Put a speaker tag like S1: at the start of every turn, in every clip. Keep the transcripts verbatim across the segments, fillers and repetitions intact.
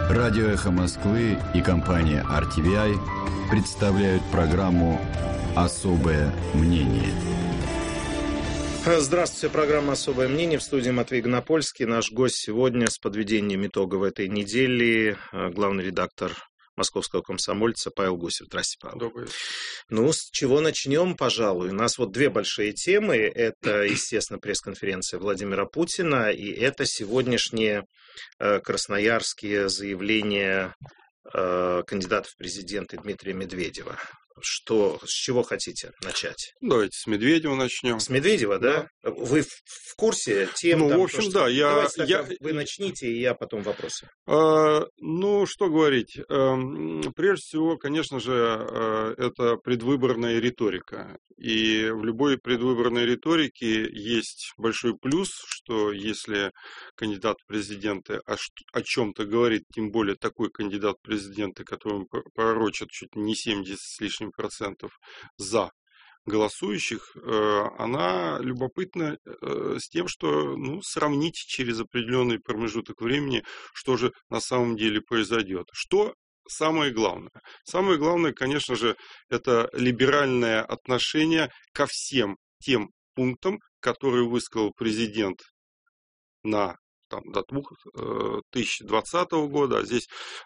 S1: Радио «Эхо Москвы» и компания ар ти ви ай представляют программу «Особое мнение».
S2: Здравствуйте, программа «Особое мнение», в студии Матвей Гонопольский. Наш гость сегодня с подведением итогов этой недели главный редактор Московского комсомольца Павел Гусев. Здравствуйте, Павел.
S3: Добрый.
S2: Ну, с чего начнем, пожалуй? У нас вот две большие темы. Это, естественно, пресс-конференция Владимира Путина, и это сегодняшние э, красноярские заявления э, кандидата в президенты Дмитрия Медведева. Что, с чего хотите начать?
S3: Давайте с Медведева начнем.
S2: С Медведева, да? да? Вы в, в курсе тем?
S3: Ну,
S2: там,
S3: в общем,
S2: то, что...
S3: да. Я,
S2: Давайте
S3: я...
S2: вы начните, и я потом вопросы.
S3: А, ну, что говорить. А, прежде всего, конечно же, а, это предвыборная риторика. И в любой предвыборной риторике есть большой плюс, что если кандидат в президенты о, о чем-то говорит, тем более такой кандидат в президенты, которому пророчат чуть не семьдесят с лишним процентов за голосующих, она любопытна с тем, что ну, сравнить через определенный промежуток времени, что же на самом деле произойдет. Что самое главное? Самое главное, конечно же, это либеральное отношение ко всем тем пунктам, которые высказал президент на там, до две тысячи двадцатого года, а здесь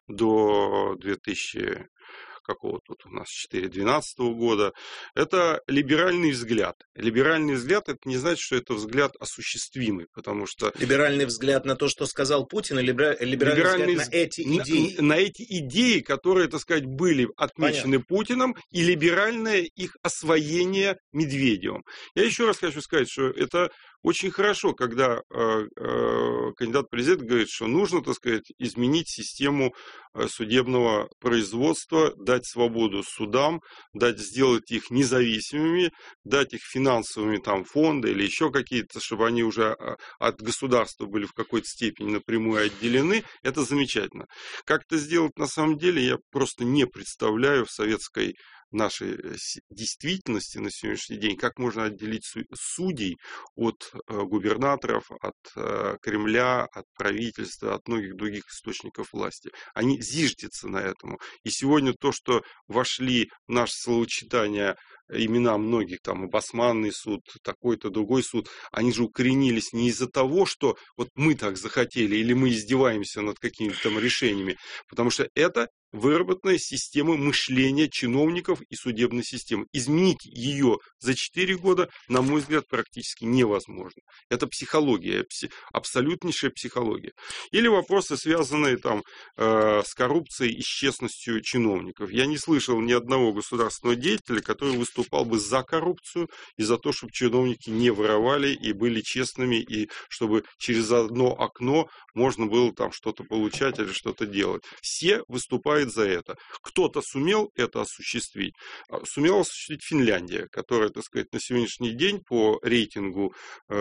S3: до две тысячи какого тут у нас четыре тысячи двенадцатого года, это либеральный взгляд. Либеральный взгляд, это не значит, что это взгляд осуществимый, потому что...
S2: Либеральный взгляд на то, что сказал Путин, или либеральный, либеральный взгляд на эти идеи?
S3: На, на эти идеи, которые, так сказать, были отмечены Понятно. Путиным, и либеральное их освоение Медведевым. Я еще раз хочу сказать, что это очень хорошо, когда э, э, кандидат в президенты говорит, что нужно, так сказать, изменить систему судебного производства, дать свободу судам, дать сделать их независимыми, дать их финансовыми там фонды или еще какие-то, чтобы они уже от государства были в какой-то степени напрямую отделены. Это замечательно. Как это сделать на самом деле, я просто не представляю в советской нашей действительности на сегодняшний день, как можно отделить судей от губернаторов, от Кремля, от правительства, от многих других источников власти. Они зиждятся на этому. И сегодня то, что вошли в наше словосочетание имена многих, там, Басманный суд, такой-то, другой суд, они же укоренились не из-за того, что вот мы так захотели, или мы издеваемся над какими-то там решениями, потому что это выработанная система мышления чиновников и судебной системы. Изменить ее за четыре года, на мой взгляд, практически невозможно. Это психология, пси, абсолютнейшая психология. Или вопросы, связанные там, э, с коррупцией и с честностью чиновников. Я не слышал ни одного государственного деятеля, который выступал бы за коррупцию и за то, чтобы чиновники не воровали и были честными, и чтобы через одно окно можно было там что-то получать или что-то делать. Все выступают за это. Кто-то сумел это осуществить. Сумела осуществить Финляндия, которая, так сказать, на сегодняшний день по рейтингу, э,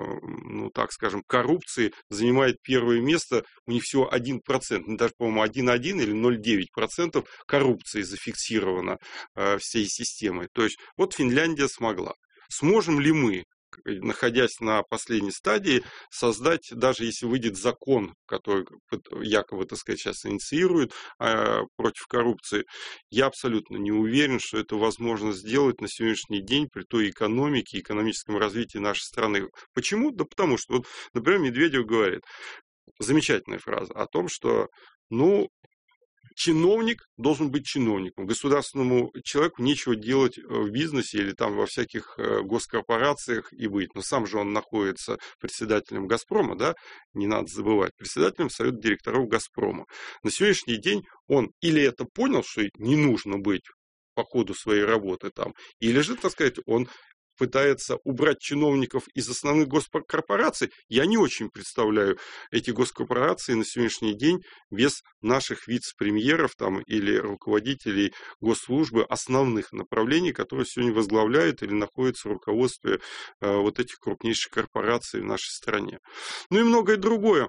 S3: ну так скажем, коррупции занимает первое место. У них всего один процент, даже, по-моему, один целых одна десятая или ноль целых девять десятых процента коррупции зафиксировано э, всей системой. То есть вот Финляндия смогла. Сможем ли мы, находясь на последней стадии, создать, даже если выйдет закон, который якобы, так сказать, сейчас инициирует э, против коррупции, я абсолютно не уверен, что это возможно сделать на сегодняшний день при той экономике, экономическом развитии нашей страны. Почему? Да потому что, вот, например, Медведев говорит, замечательная фраза о том, что, ну, чиновник должен быть чиновником. Государственному человеку нечего делать в бизнесе или там во всяких госкорпорациях и быть. Но сам же он находится председателем «Газпрома», да, не надо забывать, председателем совета директоров «Газпрома». На сегодняшний день он или это понял, что не нужно быть по ходу своей работы там, или же, так сказать, он пытается убрать чиновников из основных госкорпораций. Я не очень представляю эти госкорпорации на сегодняшний день без наших вице-премьеров там, или руководителей госслужбы основных направлений, которые сегодня возглавляют или находятся в руководстве э, вот этих крупнейших корпораций в нашей стране. Ну и многое другое.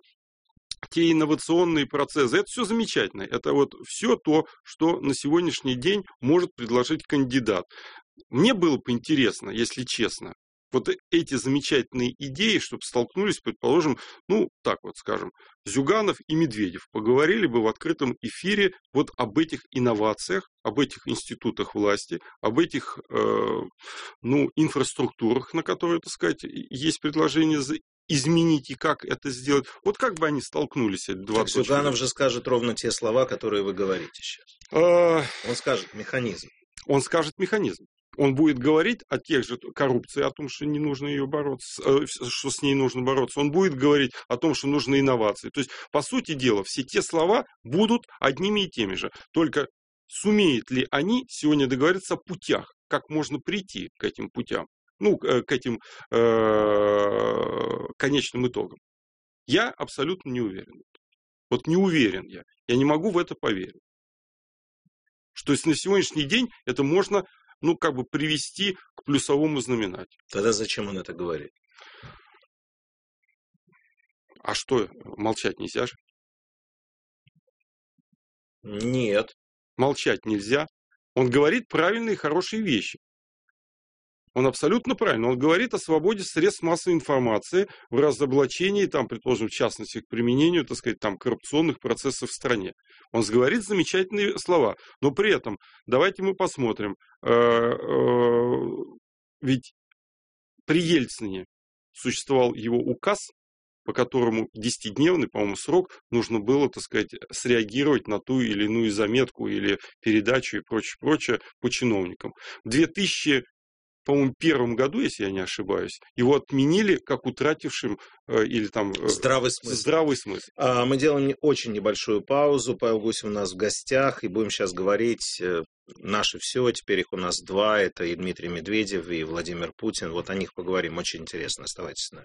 S3: Те инновационные процессы, это все замечательно. Это вот все то, что на сегодняшний день может предложить кандидат. Мне было бы интересно, если честно, вот эти замечательные идеи, чтобы столкнулись, предположим, ну, так вот скажем, Зюганов и Медведев поговорили бы в открытом эфире вот об этих инновациях, об этих институтах власти, об этих, э, ну, инфраструктурах, на которые, так сказать, есть предложение изменить и как это сделать. Вот как бы они столкнулись, эти два.
S2: Так Зюганов же скажет ровно те слова, которые вы говорите сейчас.
S3: А...
S2: Он скажет механизм.
S3: Он скажет механизм. Он будет говорить о тех же коррупции, о том, что не нужно ее бороться, что с ней нужно бороться. Он будет говорить о том, что нужны инновации. То есть, по сути дела, все те слова будут одними и теми же. Только сумеют ли они сегодня договориться о путях, как можно прийти к этим путям, ну, к этим э, конечным итогам. Я абсолютно не уверен. Вот не уверен я. Я не могу в это поверить. Что если на сегодняшний день это можно, ну, как бы привести к плюсовому знаменателю.
S2: Тогда зачем он это говорит?
S3: А что, молчать нельзя же?
S2: Нет.
S3: Молчать нельзя. Он говорит правильные, хорошие вещи. Он абсолютно правильно. Он говорит о свободе средств массовой информации в разоблачении, там, предположим, в частности, к применению, так сказать, там, коррупционных процессов в стране. Он говорит замечательные слова. Но при этом, давайте мы посмотрим, ведь при Ельцине существовал его указ, по которому десятидневный, по-моему, срок нужно было, так сказать, среагировать на ту или иную заметку или передачу и прочее, прочее по чиновникам. В две тысячи по-моему, первом году, если я не ошибаюсь, его отменили как утратившим э, или там э,
S2: здравый смысл.
S3: Здравый смысл.
S2: А, мы делаем не очень небольшую паузу. Павел Гусев у нас в гостях, и будем сейчас говорить э, наше все. Теперь их у нас два. Это и Дмитрий Медведев, и Владимир Путин. Вот о них поговорим. Очень интересно. Оставайтесь с нами.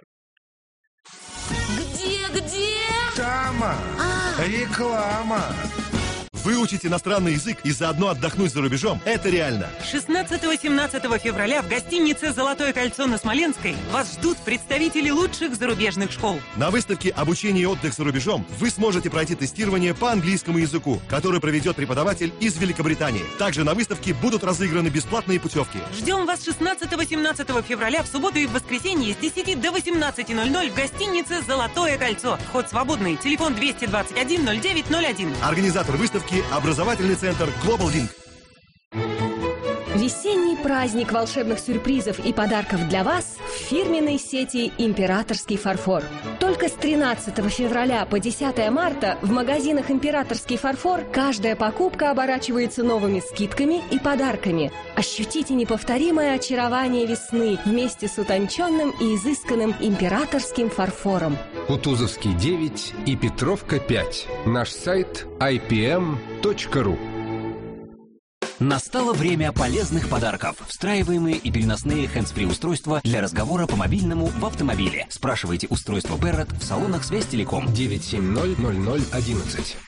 S4: Где, где?
S5: Тама! А. Реклама! Выучить иностранный язык и заодно отдохнуть за рубежом – это реально.
S6: шестнадцатого-семнадцатого февраля в гостинице «Золотое кольцо» на Смоленской вас ждут представители лучших зарубежных школ.
S5: На выставке «Обучение и отдых за рубежом» вы сможете пройти тестирование по английскому языку, которое проведет преподаватель из Великобритании. Также на выставке будут разыграны бесплатные путевки.
S6: Ждем вас шестнадцатого-семнадцатого февраля в субботу и в воскресенье с десяти до восемнадцати ноль-ноль в гостинице «Золотое кольцо». Вход свободный. Телефон двести двадцать один ноль девять ноль один.
S5: Организатор выставки – образовательный центр Global Link.
S7: Весенний праздник волшебных сюрпризов и подарков для вас в фирменной сети «Императорский фарфор». Только с тринадцатого февраля по десятое марта в магазинах «Императорский фарфор» каждая покупка оборачивается новыми скидками и подарками. Ощутите неповторимое очарование весны вместе с утонченным и изысканным императорским фарфором.
S8: Кутузовский девять и Петровка пять. Наш сайт ай пи эм точка ру.
S9: Настало время полезных подарков. Встраиваемые и переносные хэндсфри устройства для разговора по мобильному в автомобиле. Спрашивайте устройство Parrot в салонах Связь-Телеком.
S8: девять семь ноль ноль ноль одиннадцать.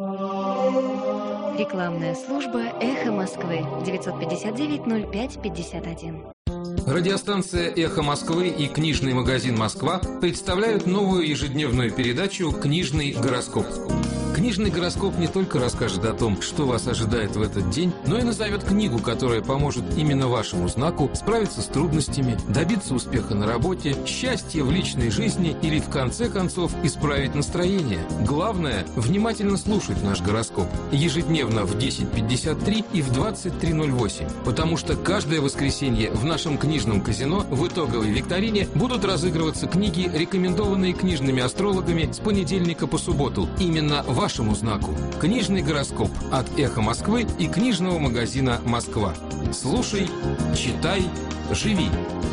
S10: Рекламная служба «Эхо Москвы» девятьсот пятьдесят девять ноль пять пятьдесят один.
S11: Радиостанция «Эхо Москвы» и книжный магазин «Москва» представляют новую ежедневную передачу «Книжный гороскоп». Книжный гороскоп не только расскажет о том, что вас ожидает в этот день, но и назовет книгу, которая поможет именно вашему знаку справиться с трудностями, добиться успеха на работе, счастья в личной жизни или, в конце концов, исправить настроение. Главное – внимательно слушать наш гороскоп. Ежедневно в десять пятьдесят три и в двадцать три ноль восемь. Потому что каждое воскресенье в нашем книжном казино в итоговой викторине будут разыгрываться книги, рекомендованные книжными астрологами с понедельника по субботу. Именно вашему знаку. Книжный гороскоп от «Эхо Москвы» и книжного магазина «Москва». Слушай, читай, живи.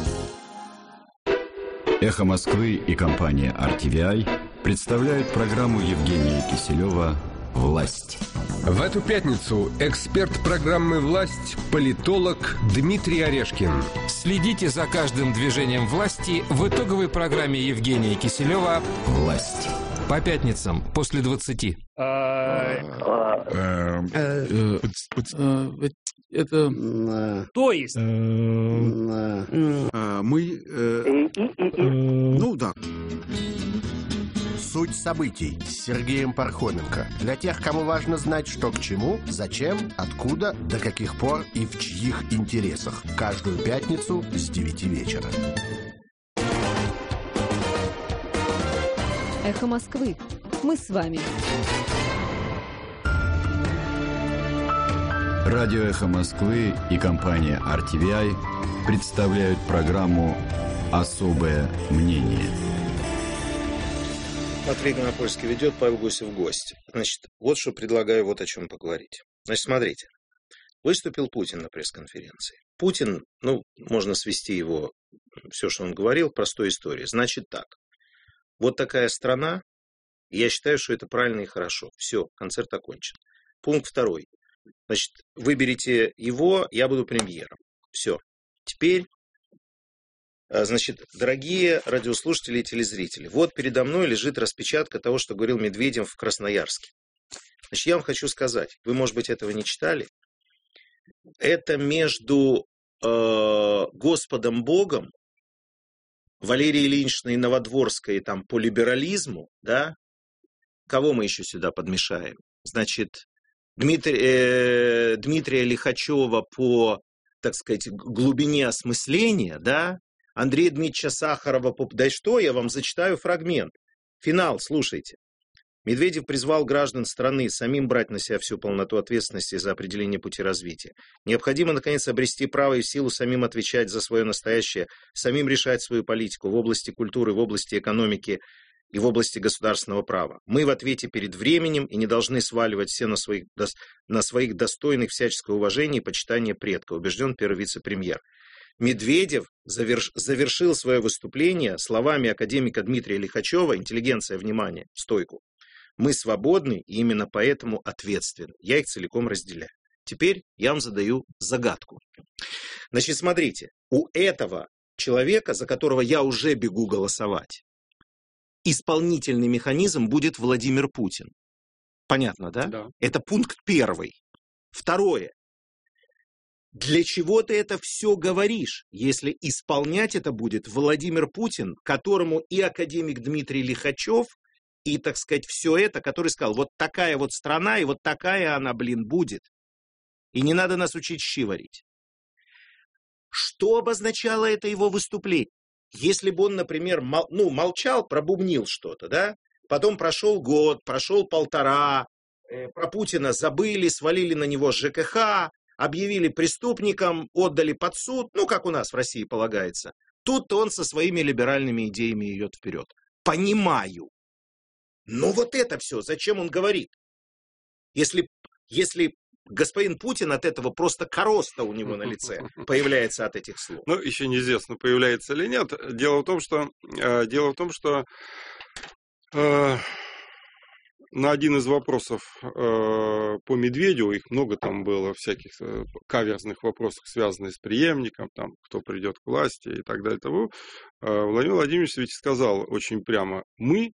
S1: «Эхо Москвы» и компания ар ти ви ай представляют программу Евгения Киселева «Власть».
S8: В эту пятницу эксперт программы «Власть», политолог Дмитрий Орешкин.
S11: Следите за каждым движением власти в итоговой программе Евгения Киселева
S1: «Власть».
S11: По пятницам после двадцати.
S12: Это... То есть...
S13: Мы... Ну да.
S14: Суть событий с Сергеем Пархоменко. Для тех, кому важно знать, что к чему, зачем, откуда, до каких пор и в чьих интересах. Каждую пятницу с девяти вечера.
S7: «Эхо Москвы». Мы с вами.
S1: Радио «Эхо Москвы» и компания ар ти ви ай представляют программу «Особое мнение».
S2: Матвей Гонопольский ведет, Павел Гусев гость. Значит, вот что предлагаю, вот о чем поговорить. Значит, смотрите. Выступил Путин на пресс-конференции. Путин, ну, можно свести его, все, что он говорил, к простой истории. Значит так. Вот такая страна, и я считаю, что это правильно и хорошо. Все, концерт окончен. Пункт второй. Значит, выберите его, я буду премьером. Все. Теперь, значит, дорогие радиослушатели и телезрители, вот передо мной лежит распечатка того, что говорил Медведев в Красноярске. Значит, я вам хочу сказать, вы, может быть, этого не читали. Это между э, Господом Богом, Валерией Ильиничной Новодворской там, по либерализму, да? Кого мы еще сюда подмешаем? Значит, Дмитрий, э, Дмитрия Лихачева по, так сказать, глубине осмысления, да? Андрея Дмитриевича Сахарова по... Да что, я вам зачитаю фрагмент. Финал, слушайте. Медведев призвал граждан страны самим брать на себя всю полноту ответственности за определение пути развития. Необходимо, наконец, обрести право и силу самим отвечать за свое настоящее, самим решать свою политику в области культуры, в области экономики и в области государственного права. Мы в ответе перед временем и не должны сваливать все на своих, на своих достойных всяческого уважения и почитания предка, убежден первый вице-премьер. Медведев заверш... завершил свое выступление словами академика Дмитрия Лихачева, интеллигенция, внимание, стойку. Мы свободны и именно поэтому ответственны. Я их целиком разделяю. Теперь я вам задаю загадку. Значит, смотрите, у этого человека, за которого я уже бегу голосовать, исполнительный механизм будет Владимир Путин. Понятно, да?
S3: Да.
S2: Это пункт первый. Второе. Для чего ты это все говоришь, если исполнять это будет Владимир Путин, которому и академик Дмитрий Лихачев, и, так сказать, все это, который сказал, вот такая вот страна, и вот такая она, блин, будет. И не надо нас учить щи варить. Что обозначало это его выступление? Если бы он, например, мол, ну, молчал, пробубнил что-то, да? Потом прошел год, прошел полтора, э, про Путина забыли, свалили на него ЖКХ, объявили преступником, отдали под суд, ну, как у нас в России полагается. Тут-то он со своими либеральными идеями идет вперед. Понимаю. Но вот это все, зачем он говорит? Если, если господин Путин от этого просто короста у него на лице появляется от этих слов.
S3: Ну, еще неизвестно, появляется или нет. Дело в том, что, э, дело в том, что э, на один из вопросов э, по Медведеву, их много там было, всяких э, каверзных вопросов, связанных с преемником, там, кто придет к власти и так далее, того, э, Владимир Владимирович ведь сказал очень прямо, мы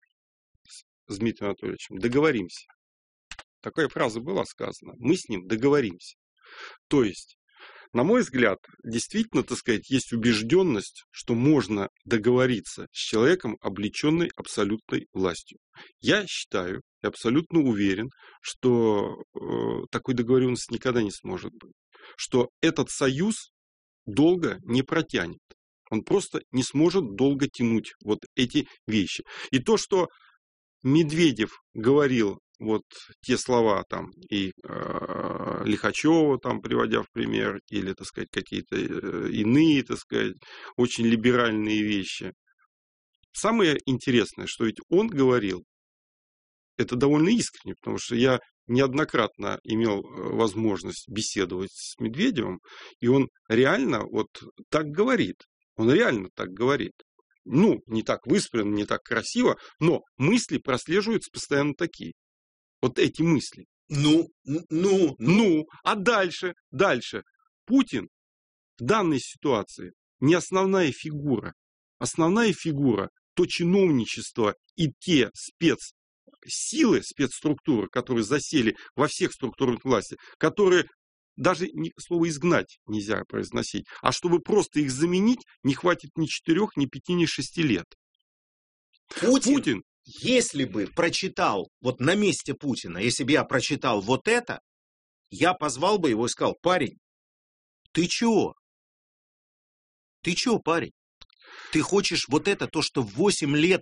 S3: с Дмитрием Анатольевичем договоримся. Такая фраза была сказана. Мы с ним договоримся. То есть, на мой взгляд, действительно, так сказать, есть убежденность, что можно договориться с человеком, облеченным абсолютной властью. Я считаю, и абсолютно уверен, что э, такой договоренности никогда не сможет быть. Что этот союз долго не протянет. Он просто не сможет долго тянуть вот эти вещи. И то, что Медведев говорил вот те слова там и э, Лихачева там приводя в пример, или, так сказать, какие-то э, иные, так сказать, очень либеральные вещи. Самое интересное, что ведь он говорил, это довольно искренне, потому что я неоднократно имел возможность беседовать с Медведевым, и он реально вот так говорит. Он реально так говорит. Ну, не так выспренно, не так красиво, но мысли прослеживаются постоянно такие. Вот эти мысли.
S2: Ну, ну,
S3: ну. А дальше, дальше. Путин в данной ситуации не основная фигура. Основная фигура – то чиновничество и те спецсилы, спецструктуры, которые засели во всех структурах власти, которые даже слово «изгнать» нельзя произносить. А чтобы просто их заменить, не хватит ни четырех, ни пяти, ни шести лет.
S2: Путин, Путин, если бы прочитал, вот на месте Путина, если бы я прочитал вот это, я позвал бы его и сказал: парень, ты чего? Ты чего, парень? Ты хочешь вот это, то, что восемь лет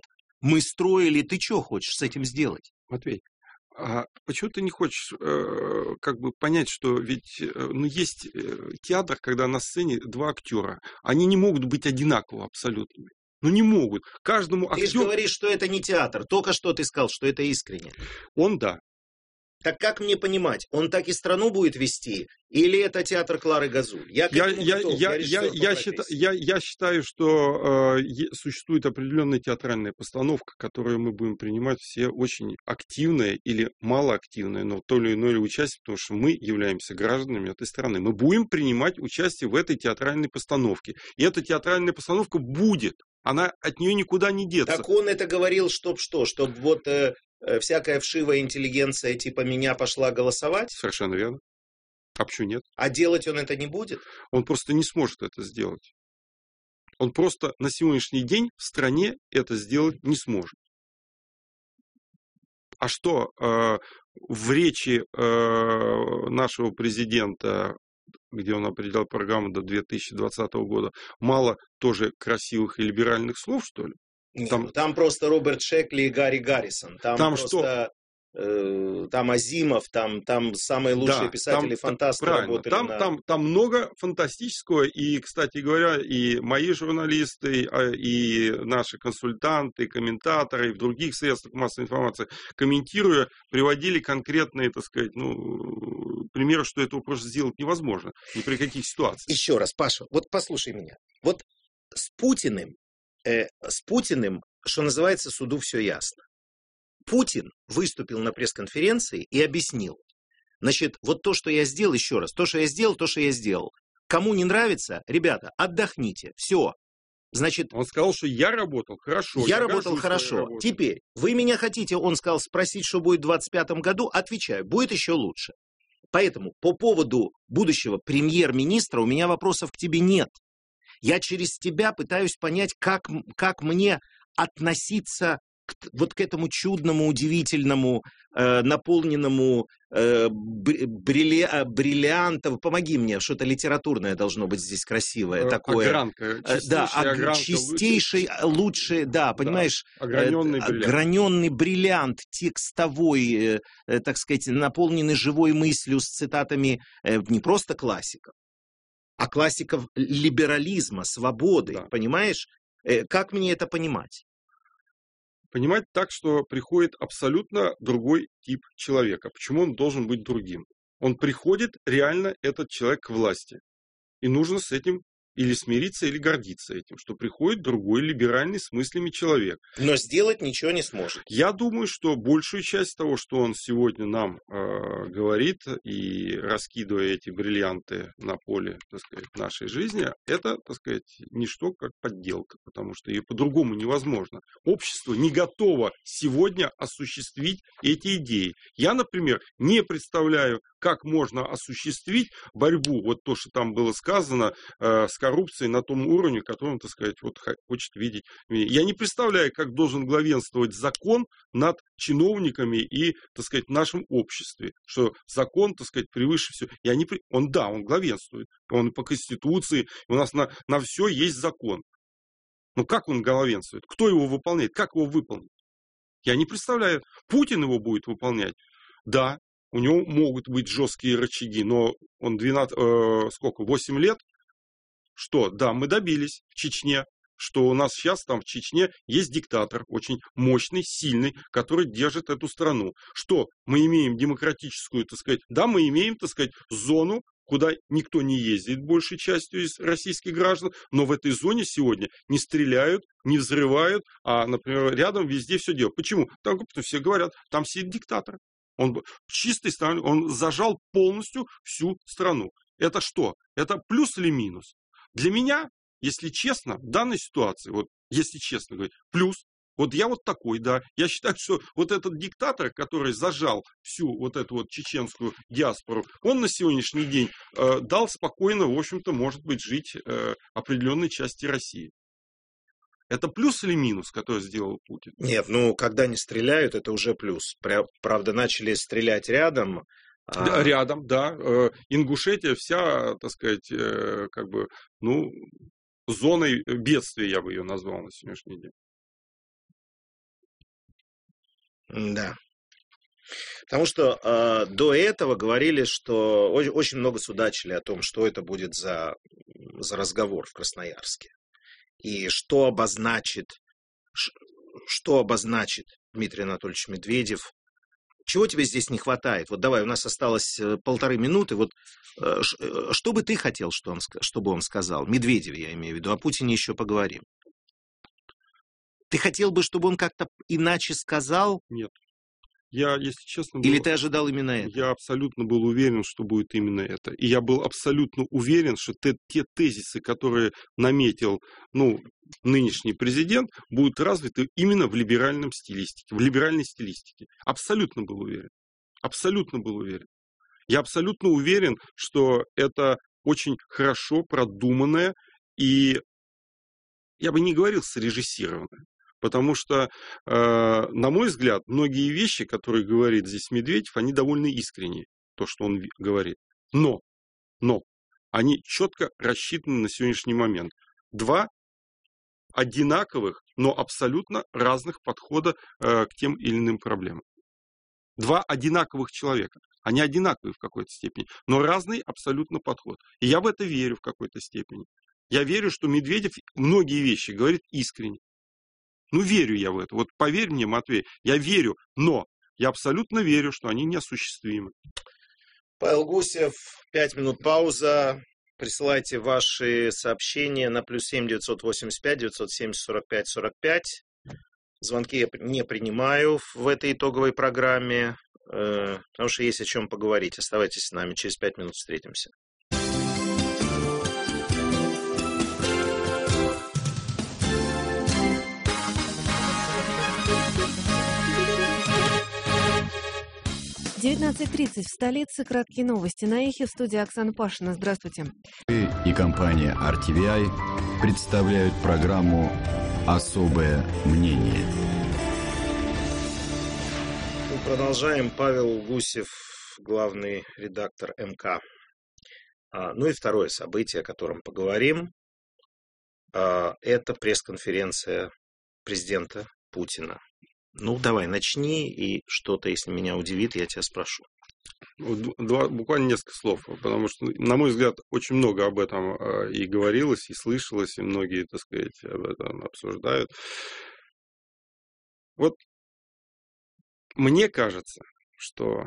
S2: Мы строили, ты что хочешь с этим сделать?
S3: Матвей, а почему ты не хочешь э, как бы понять, что ведь э, ну, есть э, театр, когда на сцене два актера. Они не могут быть одинаково абсолютно. Ну не могут. Каждому актеру...
S2: Ты же говоришь, что это не театр. Только что ты сказал, что это искренне.
S3: Он да.
S2: Так как мне понимать, он так и страну будет вести, или это театр Клары Газуль? Я,
S3: я, я, я, я, я, считаю, я, я считаю, что э, существует определенная театральная постановка, которую мы будем принимать все очень активные или малоактивные, но в то или иное участие, потому что мы являемся гражданами этой страны. Мы будем принимать участие в этой театральной постановке. И эта театральная постановка будет. Она от нее никуда не деться.
S2: Так он это говорил, чтоб что? Чтоб вот... Э... всякая вшивая интеллигенция типа меня пошла голосовать?
S3: Совершенно верно. А почему нет?
S2: А делать он это не будет?
S3: Он просто не сможет это сделать. Он просто на сегодняшний день в стране это сделать не сможет. А что э, в речи э, нашего президента, где он определял программу до две тысячи двадцатого года, мало тоже красивых и либеральных слов, что ли?
S2: Нет, там, там просто Роберт Шекли и Гарри Гаррисон. Там,
S3: там
S2: просто э, там Азимов, там, там самые лучшие
S3: да,
S2: писатели-фантасты работали.
S3: Там,
S2: на...
S3: там, там много фантастического. И, кстати говоря, и мои журналисты, и наши консультанты, комментаторы, и в других средствах массовой информации, комментируя, приводили конкретные, так сказать, ну, примеры, что этого просто сделать невозможно. Ни при каких ситуациях.
S2: Еще раз, Паша, вот послушай меня. Вот с Путиным С Путиным, что называется, суду все ясно. Путин выступил на пресс-конференции и объяснил. Значит, вот то, что я сделал, еще раз, то, что я сделал, то, что я сделал. Кому не нравится, ребята, отдохните, все. Значит,
S3: он сказал, что я работал хорошо.
S2: Я, я работал хорошо. Теперь, вы меня хотите, он сказал, спросить, что будет в двадцать пятом году? Отвечаю, будет еще лучше. Поэтому по поводу будущего премьер-министра у меня вопросов к тебе нет. Я через тебя пытаюсь понять, как, как мне относиться к, вот к этому чудному, удивительному, э, наполненному э, брилли, бриллиантов. Помоги мне, что-то литературное должно быть здесь красивое. Такое.
S3: Огранка.
S2: Да,
S3: огранка,
S2: чистейший, лучший, да, понимаешь,
S3: да, ограненный,
S2: э,
S3: бриллиант.
S2: ограненный бриллиант, текстовой, э, так сказать, наполненный живой мыслью с цитатами э, не просто классиков, а классиков либерализма, свободы, да. Понимаешь? Как мне это понимать?
S3: Понимать так, что приходит абсолютно другой тип человека. Почему он должен быть другим? Он приходит, реально, этот человек к власти. И нужно с этим или смириться, или гордиться этим, что приходит другой либеральный с мыслями человек.
S2: Но сделать ничего не сможет.
S3: Я думаю, что большую часть того, что он сегодня нам э, говорит, и раскидывая эти бриллианты на поле, так сказать, нашей жизни, это, так сказать, не что как подделка, потому что ее по-другому невозможно. Общество не готово сегодня осуществить эти идеи. Я, например, не представляю, как можно осуществить борьбу, вот то, что там было сказано, э, с коррупцией на том уровне, которым, так сказать, вот хочет видеть. Я не представляю, как должен главенствовать закон над чиновниками и, так сказать, в нашем обществе, что закон, так сказать, превыше всего. Я не... Он, да, он главенствует, он по Конституции, у нас на, на все есть закон. Но как он главенствует? Кто его выполняет? Как его выполнить? Я не представляю. Путин его будет выполнять? Да. У него могут быть жесткие рычаги, но он двенадцать, э, сколько, восемь лет? Что? Да, мы добились в Чечне, что у нас сейчас там в Чечне есть диктатор, очень мощный, сильный, который держит эту страну. Что? Мы имеем демократическую, так сказать, да, мы имеем, так сказать, зону, куда никто не ездит большей частью из российских граждан, но в этой зоне сегодня не стреляют, не взрывают, а, например, рядом везде все делают. Почему? Потому что все говорят, там сидит диктатор. Он чистой стороны, он зажал полностью всю страну. Это что? Это плюс или минус? Для меня, если честно, в данной ситуации, вот если честно говорить, плюс. Вот я вот такой, да. Я считаю, что вот этот диктатор, который зажал всю вот эту вот чеченскую диаспору, он на сегодняшний день э, дал спокойно, в общем-то, может быть, жить э, определенной части России. Это плюс или минус, который сделал Путин?
S2: Нет, ну, когда не стреляют, это уже плюс. Правда, начали стрелять рядом.
S3: А... Рядом, да. Ингушетия вся, так сказать, как бы, ну, зоной бедствия, я бы ее назвал на сегодняшний день.
S2: Да. Потому что э, до этого говорили, что очень, очень много судачили о том, что это будет за, за разговор в Красноярске. И что обозначит, что обозначит Дмитрий Анатольевич Медведев. Чего тебе здесь не хватает? Вот давай, у нас осталось полторы минуты. Вот э, что бы ты хотел, что он, чтобы он сказал? Медведев, я имею в виду. О Путине еще поговорим. Ты хотел бы, чтобы он как-то иначе сказал?
S3: Нет. Я, если честно...
S2: Или
S3: был,
S2: ты ожидал именно это?
S3: Я абсолютно был уверен, что будет именно это. И я был абсолютно уверен, что те, те тезисы, которые наметил ну, нынешний президент, будут развиты именно в либеральном стилистике, в либеральной стилистике. Абсолютно был уверен. Абсолютно был уверен. Я абсолютно уверен, что это очень хорошо продуманное и, я бы не говорил, срежиссированное. Потому что, э, на мой взгляд, многие вещи, которые говорит здесь Медведев, они довольно искренние, то, что он говорит. Но, но, они четко рассчитаны на сегодняшний момент. Два одинаковых, но абсолютно разных подхода э, к тем или иным проблемам. Два одинаковых человека. Они одинаковые в какой-то степени, но разный абсолютно подход. И я в это верю в какой-то степени. Я верю, что Медведев многие вещи говорит искренне. Ну, верю я в это. Вот поверь мне, Матвей, я верю, но я абсолютно верю, что они неосуществимы.
S2: Павел Гусев, пять минут пауза. Присылайте ваши сообщения на плюс семь девятьсот восемьдесят пять девятьсот семьдесят сорок пять сорок пять. Звонки я не принимаю в этой итоговой программе, потому что есть о чем поговорить. Оставайтесь с нами, через пять минут встретимся.
S4: девятнадцать тридцать в столице. Краткие новости на Эхе. В студии Оксана Пашина. Здравствуйте.
S1: И компания ар ти ви ай представляют программу «Особое мнение».
S2: Мы продолжаем. Павел Гусев, главный редактор эм ка. Ну и второе событие, о котором поговорим, это пресс-конференция президента Путина. Ну, давай, начни, и что-то, если меня удивит, я тебя спрошу.
S3: Два, буквально несколько слов, потому что, на мой взгляд, очень много об этом и говорилось, и слышалось, и многие, так сказать, об этом обсуждают. Вот мне кажется, что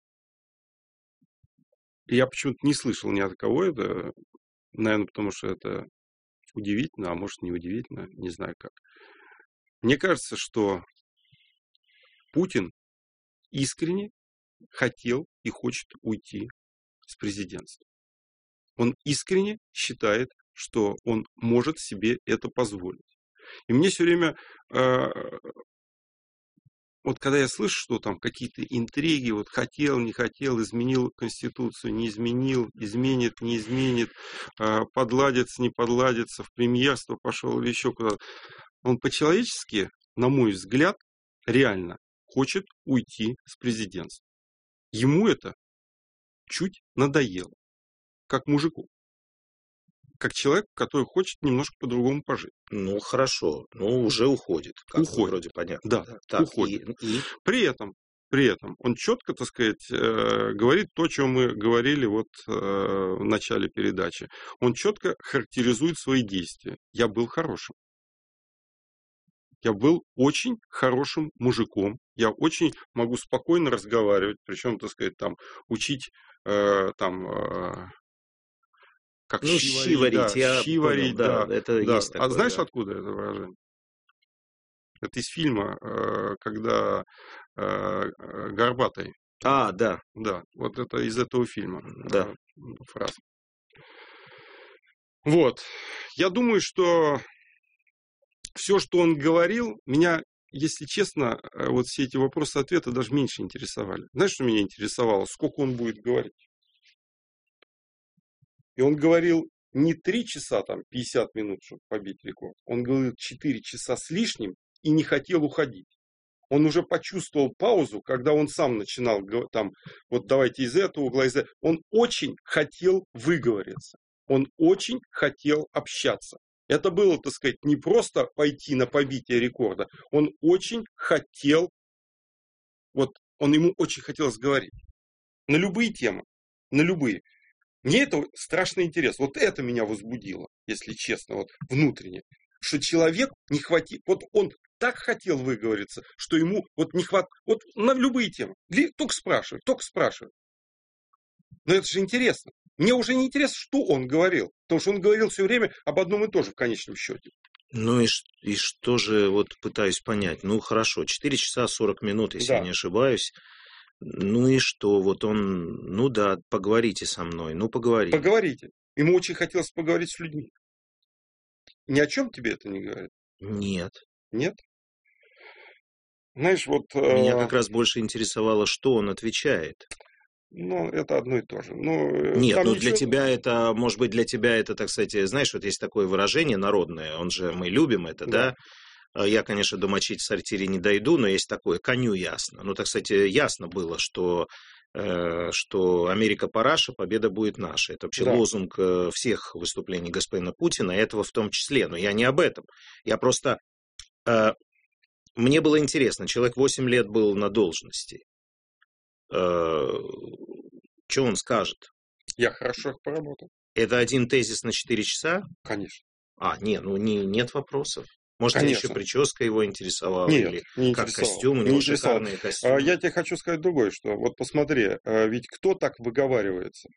S3: я почему-то не слышал ни от кого это, наверное, потому что это удивительно, а может, не удивительно, не знаю как. Мне кажется, что Путин искренне хотел и хочет уйти с президентства. Он искренне считает, что он может себе это позволить. И мне все время, э, вот когда я слышу, что там какие-то интриги, вот хотел, не хотел, изменил Конституцию, не изменил, изменит, не изменит, э, подладится, не подладится, в премьерство пошел или еще куда-то. Он по-человечески, на мой взгляд, реально хочет уйти с президентства. Ему это чуть надоело. Как мужику. Как человек, который хочет немножко по-другому пожить.
S2: Ну, хорошо. Ну, уже уходит. Как
S3: уходит.
S2: Вроде понятно.
S3: Да,
S2: да. Так,
S3: уходит.
S2: И, и...
S3: При этом, при этом он четко, так сказать, говорит то, о чем мы говорили вот в начале передачи. Он четко характеризует свои действия. Я был хорошим. Я был очень хорошим мужиком. Я очень могу спокойно разговаривать, причем, так сказать, там, учить, э, там, э, как
S2: ну, щи варить, да,
S3: я щи варить, да,
S2: да, это
S3: да.
S2: есть такое,
S3: А знаешь,
S2: да.
S3: откуда это выражение? Это из фильма, э, когда э, Горбатый.
S2: А, да.
S3: Да, вот это из этого фильма.
S2: Да.
S3: Э, фраза. Вот. Я думаю, что все, что он говорил, меня, если честно, вот все эти вопросы-ответы даже меньше интересовали. Знаешь, что меня интересовало? Сколько он будет говорить? И он говорил не три часа, там, пятьдесят минут, чтобы побить рекорд. Он говорил четыре часа с лишним и не хотел уходить. Он уже почувствовал паузу, когда он сам начинал, там, вот давайте из этого угла, из этого. Он очень хотел выговориться. Он очень хотел общаться. Это было, так сказать, не просто пойти на побитие рекорда. Он очень хотел вот он ему очень хотелось говорить. На любые темы, на любые. Мне это страшно интересно. Вот это меня возбудило, если честно, вот внутренне. Что человек не хватит, вот он так хотел выговориться, что ему вот не хватит, вот на любые темы. Только спрашивай, только спрашивай. Но это же интересно. Мне уже не интересно, что он говорил. Потому что он говорил все время об одном и том же в конечном счете.
S2: Ну и, и что же, вот пытаюсь понять. Ну хорошо, четыре часа сорок минут, если
S3: Да.
S2: я не ошибаюсь. Ну и что, вот он, ну да, поговорите со мной, ну поговорим.
S3: Поговорите. Ему очень хотелось поговорить с людьми. Ни о чем тебе это не говорит?
S2: Нет.
S3: Нет? Знаешь, вот...
S2: Меня
S3: э,
S2: как раз больше интересовало, что он отвечает.
S3: Ну, это одно и то же. Ну,
S2: Нет,
S3: там
S2: ну
S3: ничего-
S2: для тебя это, может быть, для тебя это, так сказать, знаешь, вот есть такое выражение народное, он же, мы любим это, да?
S3: Да.
S2: Я, конечно, домочить в сортире не дойду, но есть такое, коню ясно. Ну, так сказать, ясно было, что, э, что Америка параша, победа будет наша. Это вообще
S3: Да.
S2: лозунг э, всех выступлений господина Путина, и этого в том числе. Но я не об этом. Я просто... э, мне было интересно, человек восемь лет был на должности. Э, что он скажет?
S3: Я хорошо их поработал.
S2: Это один тезис на четыре часа?
S3: Конечно.
S2: А, нет, ну не, нет вопросов. Может,
S3: Конечно.
S2: еще прическа его интересовала?
S3: Нет,
S2: или
S3: не
S2: как
S3: интересовало.
S2: костюм, у
S3: Не
S2: него
S3: интересовало.
S2: шикарные
S3: А,
S2: костюмы.
S3: Я тебе хочу сказать другое, что вот посмотри, а, ведь кто так выговаривается?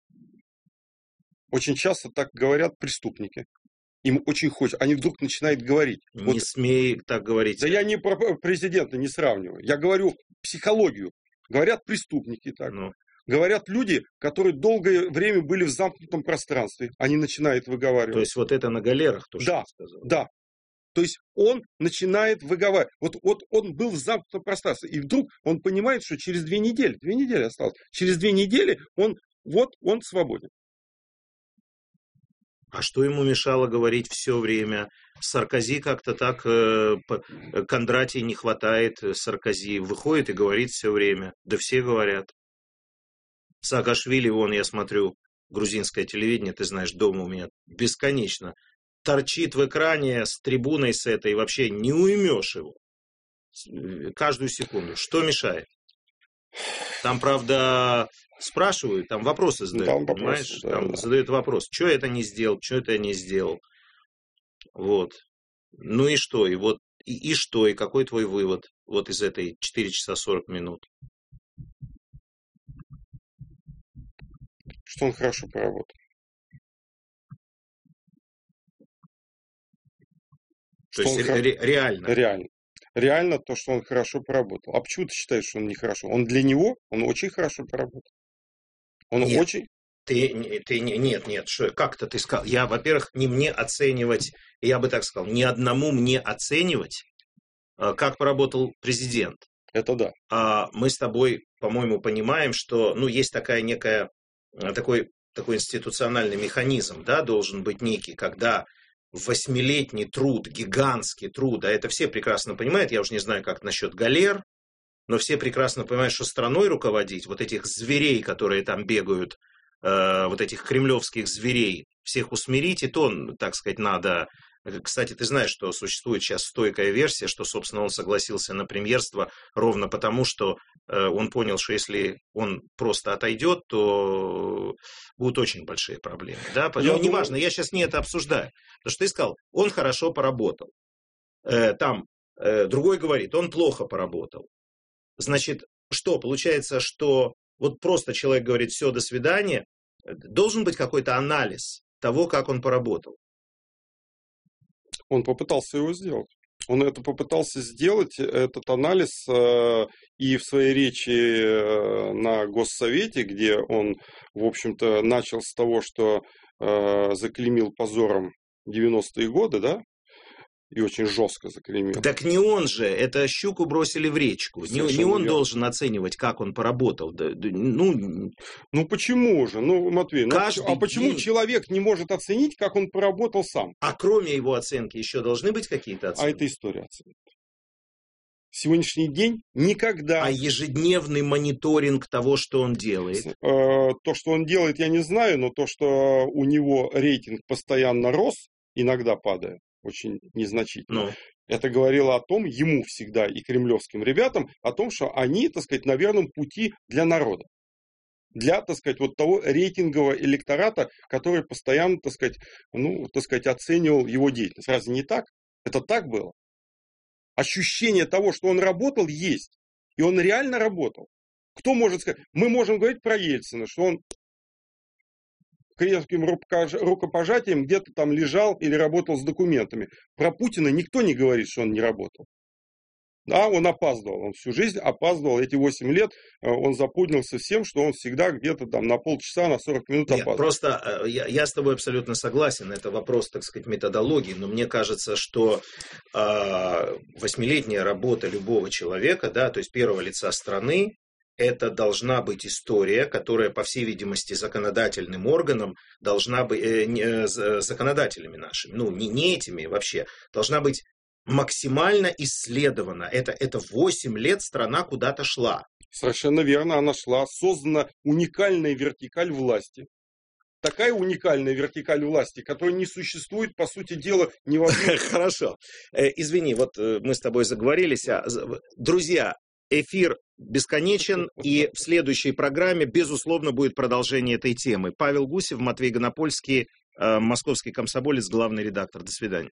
S3: Очень часто так говорят преступники. Им очень хочется. Они вдруг начинают говорить.
S2: Не
S3: Вот,
S2: смей так говорить.
S3: да я не про президента не сравниваю. Я говорю психологию. Говорят преступники так.
S2: Ну,
S3: Говорят люди, которые долгое время были в замкнутом пространстве. Они начинают выговаривать.
S2: то есть вот это на галерах, то, что
S3: Да,
S2: ты сказал.
S3: да. То есть он начинает выговаривать. Вот, вот он был в замкнутом пространстве. И вдруг он понимает, что через две недели, две недели осталось, через две недели он, вот он свободен.
S2: А что ему мешало говорить все время? Саркози как-то так, э, по- Кондратий не хватает, э, Саркози выходит и говорит все время. Да все говорят. Саакашвили, вон, я смотрю, грузинское телевидение, ты знаешь, дома у меня бесконечно. Торчит в экране с трибуной с этой, вообще не уймешь его. С- Каждую секунду. Что мешает? Там, правда, спрашивают, там вопросы задают,
S3: Там вопросы,
S2: понимаешь?
S3: да,
S2: Там
S3: да.
S2: задают вопрос, что это не сделал, что это не сделал. Вот. Ну и что? И вот и, и что? И какой твой вывод вот из этой четыре часа сорок минут?
S3: Что он хорошо поработал.
S2: То
S3: Что
S2: есть
S3: он хо-
S2: ре- реально.
S3: Реально. Реально то, что он хорошо поработал. А почему ты считаешь, что он нехорошо? Он для него, он очень хорошо поработал. Он
S2: Нет.
S3: очень...
S2: Ты, не- ты не- нет, нет, что, как-то ты сказал. Я, во-первых, не мне оценивать, я бы так сказал, ни одному мне оценивать, э, как поработал президент.
S3: Это да.
S2: А мы с тобой, по-моему, понимаем, что, ну, есть такая некая, э, такой, такой институциональный механизм, да, должен быть некий, когда восьмилетний труд, гигантский труд, а это все прекрасно понимают, я уже не знаю, как насчет галер, но все прекрасно понимают, что страной руководить, вот этих зверей, которые там бегают, э, вот этих кремлевских зверей, всех усмирить, и то, так сказать, надо... Кстати, ты знаешь, что существует сейчас стойкая версия, что, собственно, он согласился на премьерство ровно потому, что э, он понял, что если он просто отойдет, то будут очень большие проблемы. Да?
S3: Я
S2: Ну,
S3: думаю-
S2: неважно, я сейчас не это обсуждаю. Потому что ты сказал, он хорошо поработал. Э, там э, другой говорит, он плохо поработал. Значит, что? Получается, что вот просто человек говорит, все, до свидания. Должен быть какой-то анализ того, как он поработал.
S3: Он попытался его сделать. Он это попытался сделать, этот анализ, э, и в своей речи э, на Госсовете, где он, в общем-то, начал с того, что э, заклеймил позором девяностые годы, да, и очень жестко заклеймил.
S2: Так не он же, это щуку бросили в речку. Не, не
S3: Совершенно
S2: он
S3: верно.
S2: должен оценивать, как он поработал. Да, да, ну,
S3: Ну почему же? Ну, Матвей, ну,
S2: Каждый
S3: а почему
S2: день.
S3: человек не может оценить, как он поработал сам?
S2: а кроме его оценки еще должны быть какие-то
S3: А
S2: оценки?
S3: это история оценит. Сегодняшний день никогда...
S2: А ежедневный мониторинг того, что он делает.
S3: Э, То, что он делает, я не знаю, но то, что у него рейтинг постоянно рос, иногда падая, очень незначительно,
S2: Ну,
S3: Это говорило о том, ему всегда и кремлевским ребятам, о том, что они, так сказать, на верном пути для народа. Для, так сказать, вот того рейтингового электората, который постоянно, так сказать, ну, так сказать, оценивал его деятельность. Разве не так? Это так было? Ощущение того, что он работал, есть. И он реально работал. Кто может сказать? Мы можем говорить про Ельцина, что он крепким рукопожатием где-то там лежал или работал с документами. Про Путина никто не говорит, что он не работал. Да, он опаздывал, он всю жизнь опаздывал, эти восемь лет он запутался всем, что он всегда где-то там на полчаса, на сорок минут опаздывал. Нет,
S2: просто я, я с тобой абсолютно согласен, это вопрос, так сказать, методологии, но мне кажется, что э, восьмилетняя работа любого человека, да, то есть первого лица страны, это должна быть история, которая, по всей видимости, законодательным органом должна быть, э, э, законодателями нашими, ну, не, не этими вообще, должна быть максимально исследована. Это, это восемь лет страна куда-то шла.
S3: Совершенно верно, она шла. Создана уникальная вертикаль власти. Такая уникальная вертикаль власти, которая не существует, по сути дела, ни в одном...
S2: Хорошо. Извини, вот мы с тобой заговорились. Друзья, эфир бесконечен, и в следующей программе, безусловно, будет продолжение этой темы. Павел Гусев, Матвей Гонопольский, московский комсомолец, главный редактор. До свидания.